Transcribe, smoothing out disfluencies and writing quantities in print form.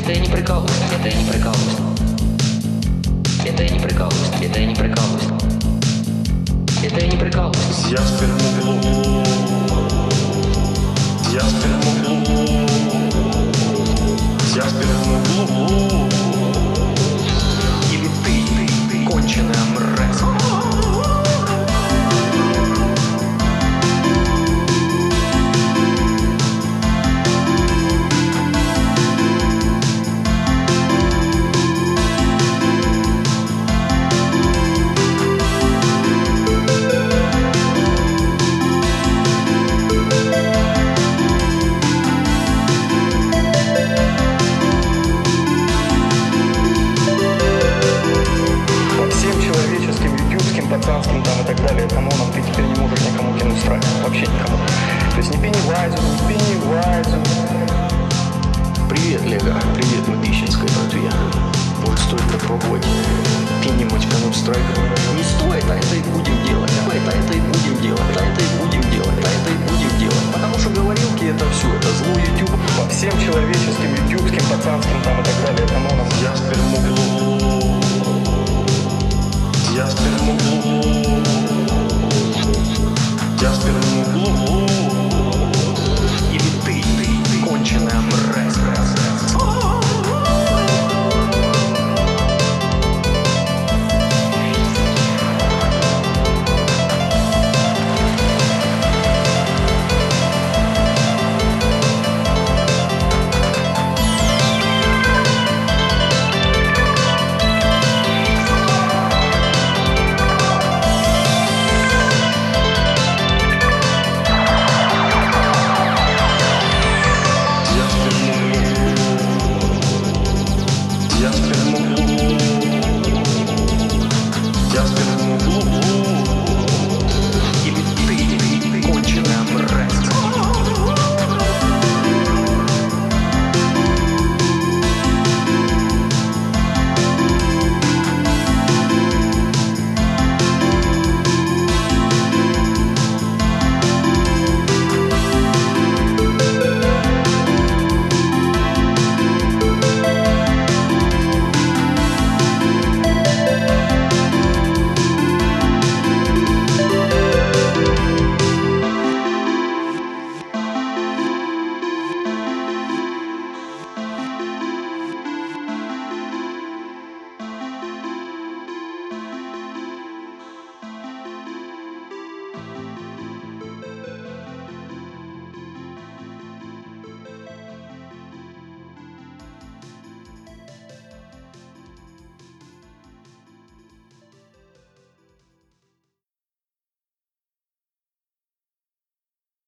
Это я не прикалываюсь, это я не прикалываюсь. Это я не прикалываюсь, это я не прикалываюсь. Это я не прикалываюсь. Я в первом углу. Я в первом углу. Я в первом углу. Или ты конченая мразь. Пацанским там и так далее, канонам ты теперь не можешь никому кинуть страйк. Вообще никому. То есть ни Пеннивайзу, ни Пеннивайзу. Привет, Лего. Привет, Мытищинская братья. Может, стоит попробовать кинемочкануть страйк? Не стоит, а это и будем делать. Это и будем делать. Это и будем делать. Это и будем делать. Потому что говорилки это все. Это зло YouTube. По всем человеческим, ютубским, пацанским там и так далее, канонам. Я в первом углу. Я в первом углу. Я в первом углу.